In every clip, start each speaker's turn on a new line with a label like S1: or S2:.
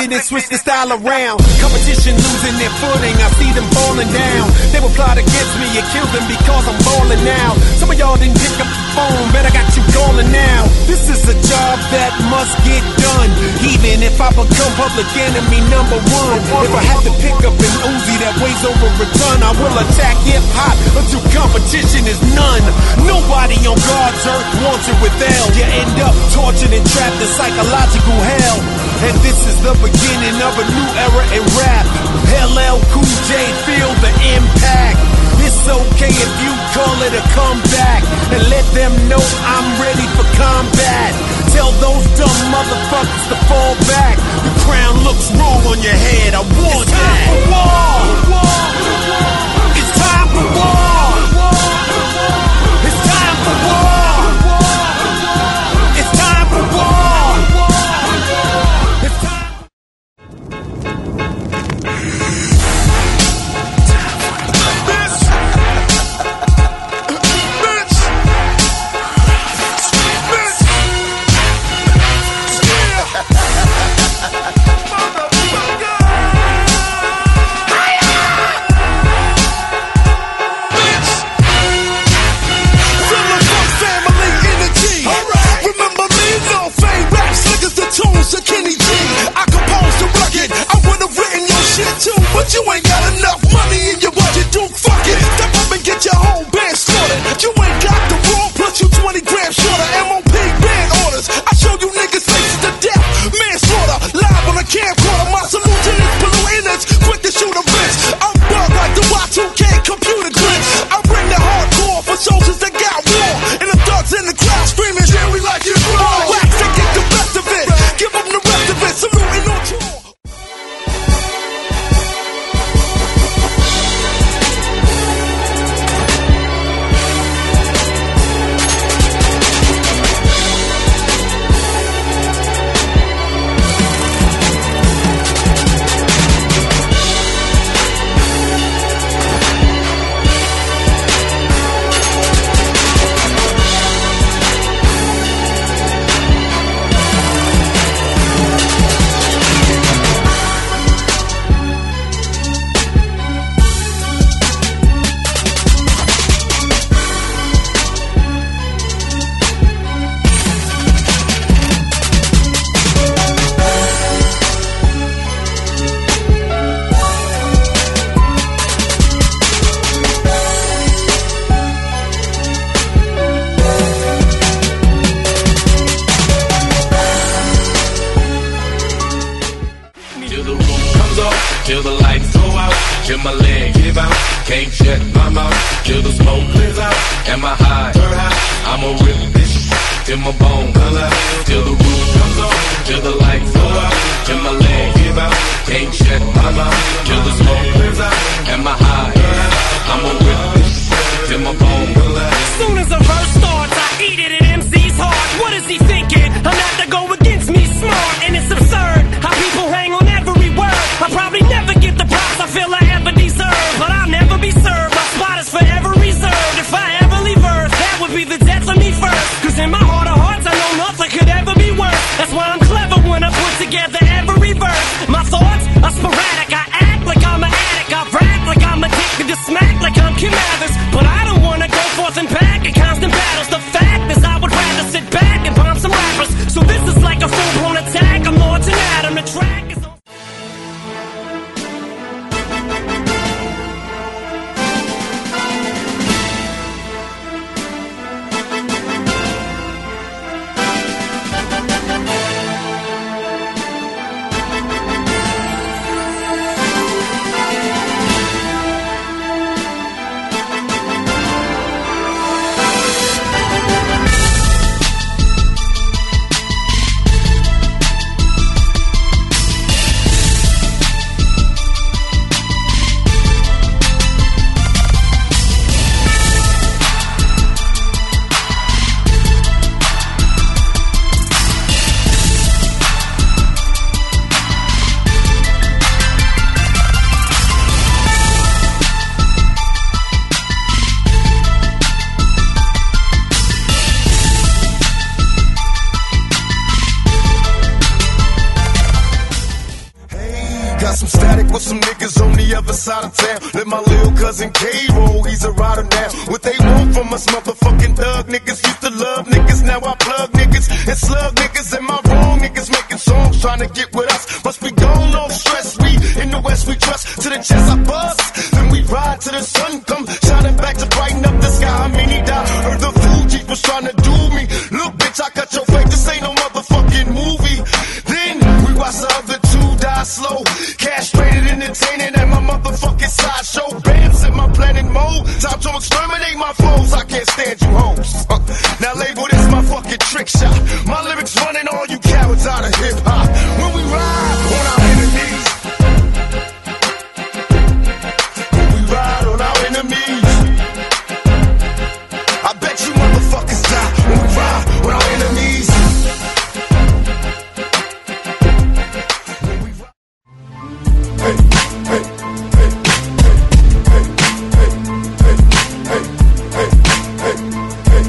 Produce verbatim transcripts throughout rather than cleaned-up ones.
S1: it and switch the style around. Competition losing their footing, I see them falling down. They will plot against me and kill them because I'm balling now. Some of y'all didn't pick up the phone, but I got you calling now. This is a job that must get done, even if I become public enemy number one. If I have to pick up an Uzi that weighs over a ton, I will attack hip-hop until competition is none. Nobody on God's earth wants it with L. You end up tortured and trapped in psychological hell. And this is the beginning of a new era in rap. L L Cool J, feel the impact. It's okay if you call it a comeback, and let them know I'm ready for combat. Tell those dumb motherfuckers to fall back. The crown looks wrong on your head, I want that. It's time for war. It's time for war. It's time for war. It's time for war. It's time.
S2: But you ain't got enough money in your budget, don't fuck it. Step up and get your whole band slaughtered. You ain't got the raw, plus you twenty grams shorter. M O P band orders, I show you niggas faces to death. Manslaughter, live on a camcorder. My solution is blue innards, quick to shoot a bitch. I'm bug like the Y two K computer glitch. I bring the hardcore for soldiers that got war, and the thugs in the crowd screaming, yeah, we like it raw. Wax to get the best of it, give them the rest of it, saluting on tour.
S3: Till the lights go out, till my leg give out. Can't shut my mouth, till the smoke clears out. Am I high? I'ma rip this till my bone come out. Till the roof comes on, till the lights go out. Till my leg give out. Can't shut my mouth, till the smoke clears out. Am I high? I'ma rip this till my bone come out.
S4: Soon as a verse starts, I eat it at M C's heart. What is he thinking? I'm not to go against me smart, and it's absurd how people hang on every word. I probably never get the props I feel I ever deserve, but I'll never be served. My spot is forever reserved. If I ever leave Earth, that would be the death of me first. Cause in my heart of hearts, I know nothing could ever be worse. That's why I'm clever when I put together
S2: got some static with some niggas on the other side of town. Let my little cousin K roll, he's a rider now. What they want from us motherfucking thug niggas. Used to love niggas, now I plug niggas and slug niggas. Am I wrong? Niggas making songs trying to get with us. Must be gone, no stress. We in the West, we trust. To the chest I bust, then we ride to the sun come shining back to brighten up the sky. I mean he died. Heard the Fugees was trying to do me. Look, bitch, I cut your face. This ain't no motherfucking movie. Then we watch the other two die slow. Castrated, entertaining at my motherfucking sideshow. Bands in my planet mode. Time to exterminate my foes. I can't stand you hoes. Uh, now label this my fucking trick shot. My lyrics running all you cowards out of hip hop. When we ride on our enemies. When we ride on our enemies. I bet you motherfuckers die when we ride on our enemies. When we ride. Hey, hey, hey, hey, hey, hey, hey, hey, hey,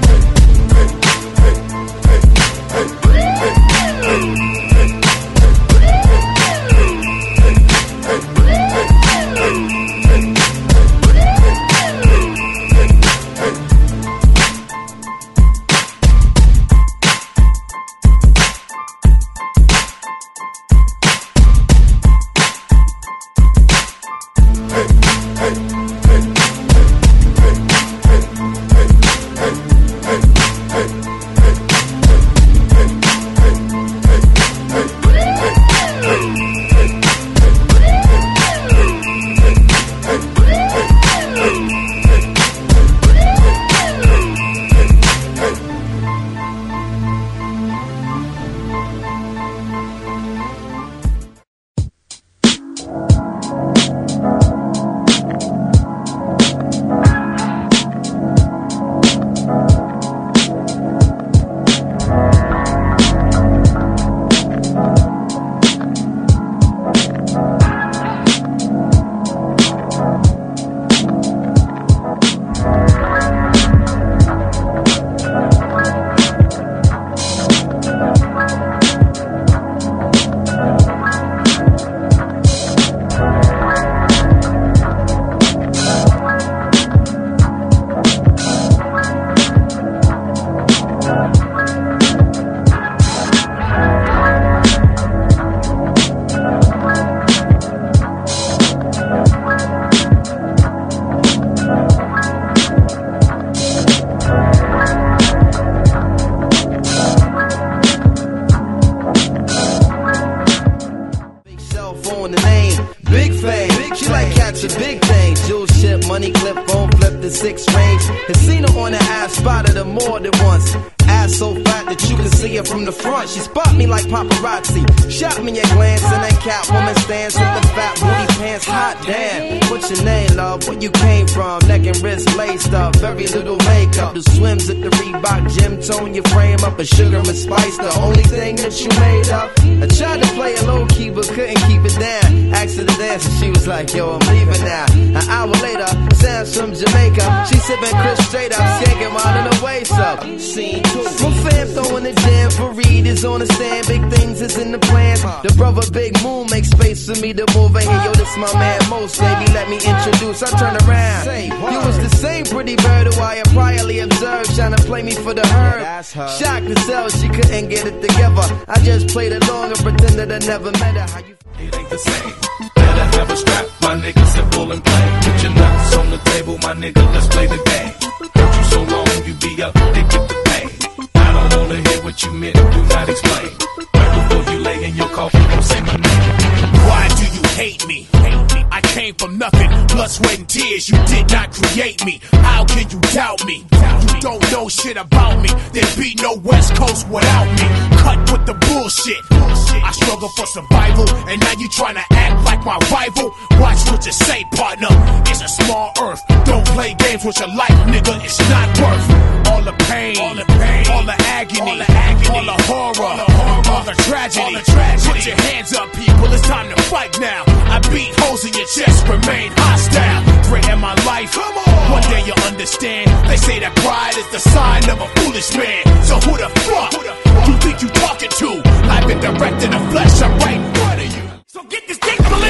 S5: money clip, phone flip the six range. Has seen her on the ass, spotted her more than once. Ass so fat that you can see her from the front. She spot me like paparazzi. Shot me a glance and that Catwoman stands with the fat booty pants. Hot damn. What's your name, love? Where you came from? Neck and wrist laced up. Very little makeup. The swims at the Reebok gym tone your frame up. A sugar and spice, the only thing that you made up. I tried to play it low key but couldn't keep it down. Asked her to dance and she was like, yo, I'm leaving now. An hour later, Sam's from Jamaica. She sipping Chris straight up, skanking while in her waist up. Scene two. My fam throwing the jam for Reed is on the stand. Big things is in the plans. The brother Big Moon makes space for me to move in here. Yo, this my man Most, baby, let me introduce. I turn around. You was the same pretty bird who I had priorly observed, trying to play me for the herd. Shocked to sell, she couldn't get it together. I just played along and pretended I never met her. How you?
S3: It ain't the same. Better have a strap, my nigga, simple and plain. Put your nuts on the table, my nigga, let's play the game. Heard you so long, you be up, addicted to pain. I don't wanna hear what you meant, do not explain. Right before you lay in your coffin, don't say my name.
S1: Why do you hate me? I came from nothing, blood, sweat, and tears. You did not create me. How can you doubt me? You don't know shit about me. There'd be no West Coast without me. Cut with the bullshit. I struggle for survival, and now you tryna act like my rival. Watch what you say, partner. It's a small earth. Don't play games with your life, nigga. It's not worth all the pain, all the pain, all the agony, all the, agony, all the horror, all the, horror, all the tragedy. All the tragedy. Put your hands up, people. It's time to fight now. I beat holes in your chest, remain hostile. Threaten my life. Come on. One day you'll understand. They say that pride is the sign of a foolish man. So who the fuck, who the fuck you think you talking to? I've been direct in the flesh. I'm right in front of you. So get this dick.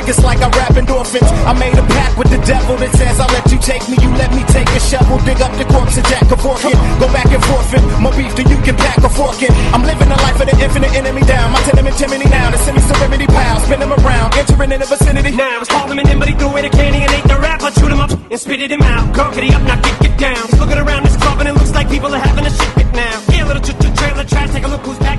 S1: it's like I rap endorphins. I made a pact with the devil that says I'll let you take me, you let me take a shovel, dig up the corpse of Jack Kevorkian. Go back and forth it, more beef than you can pack a fork in. I'm living the life of the infinite enemy down. My tenement chimney now, the semi-serenity pal. Spin him around, entering in the vicinity.
S4: Now I was calling him in, but he threw away the candy and ate the rap. I chewed him up and spitted him out. Gurkity up, now get get down. He's looking around this club and it looks like people are having a shit fit now. Yeah, little ch-ch-trailer trash, take a look who's back.